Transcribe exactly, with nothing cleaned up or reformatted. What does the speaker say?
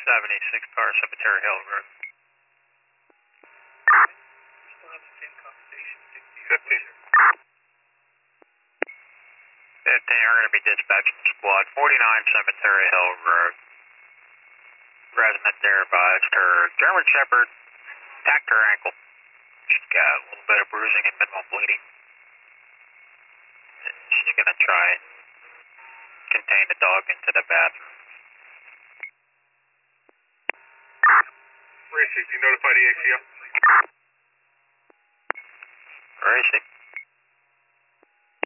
seventy-six car, Cemetery Hill Road. Still have the same conversation. fifteen. fifteen, we're going to be dispatching squad forty-nine Cemetery Hill Road. Resident there advised her German Shepherd attacked her ankle. She's got a little bit of bruising and minimal bleeding. She's going to try and contain the dog into the bathroom. Where is she? Can you notify the A C O? Where is she?